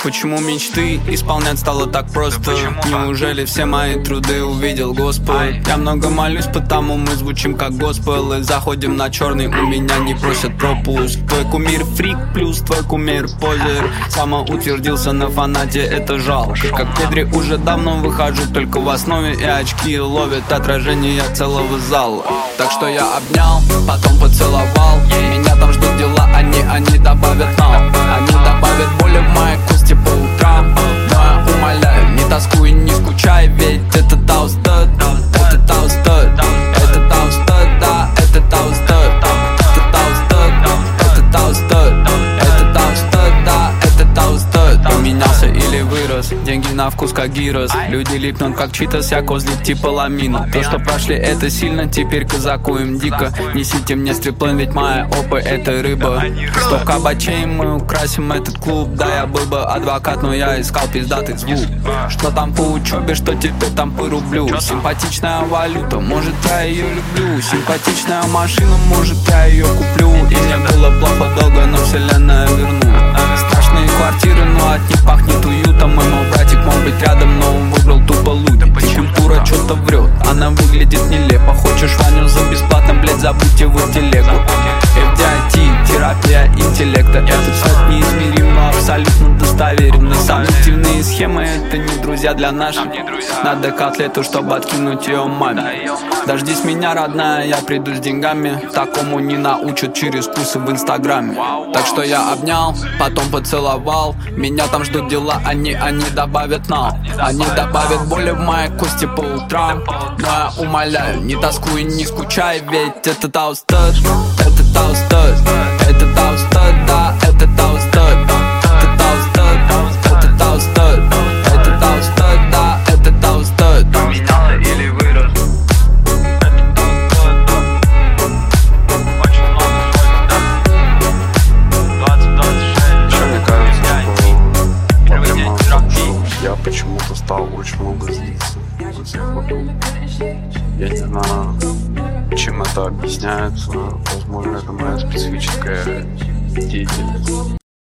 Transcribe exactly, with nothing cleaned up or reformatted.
Почему мечты исполнять стало так просто? Неужели все мои труды увидел Господь? Я много молюсь, потому мы звучим как госпел. И заходим на черный, у меня не просят пропуск. Твой кумир фрик плюс твой кумир позер. Самоутвердился на фанате, это жалко. Как в Педре уже давно выхожу только в основе, и очки ловят отражение целого зала. Так что я обнял, потом поцеловал. Меня там ждут дела, они, они добавят нам. Они добавят боли в моей кости по утрам. Но я умоляю, не тоскуй, не скучай, ведь это таустед, это таустед, это таустед, да, это таустед, это таустед, это таустед, это таустед, да, это таустед. Поменялся или вырос, деньги на вкус как гирос. Люди липнут как читас, я козлик типа ламина. То, что прошли, это сильно, теперь казаку им дико. Несите мне стриплен, ведь моя опа это рыба. Сто кабачей, мы украсим этот клуб. Да, я был бы адвокат, но я искал пиздатый звук. Что там по учебе, что теперь там по рублю. Симпатичная валюта, может я ее люблю. Симпатичная машина, может я ее куплю. И мне было плохо долго, но вселенная вернула. Страшные квартиры, но от них пахнет уютом. И мой братик мог быть рядом, но он выбрал тупо лудить. И культура что-то врет, она выглядит нелепо. Хочешь Ваню за бесплатно, блять, забудьте вы телегу. эф ди ай ти, терапия интеллекта. Этот свет неизмерим, но абсолютно достоверен. И сомнительные схемы, это не друзья для наших. Надо котлету, чтобы откинуть ее маме. Дождись меня, родная, я приду с деньгами. Такому не научат через курсы в инстаграме. Так что я обнял, потом поцеловал. Меня там ждут дела, они, они добавят нам. Они добавят боли в моей кости по утрам. Но я умоляю, не тоскуй, не скучай, ведь это таустед, это таустед, это таустед, да, это таустед, это таустед, это таустед, это таустед, да, это таустед. Поменялся или вырос? Я почему-то стал очень много злиться. Я не знаю, чем это объясняется. Возможно, это моя специфическая деятельность.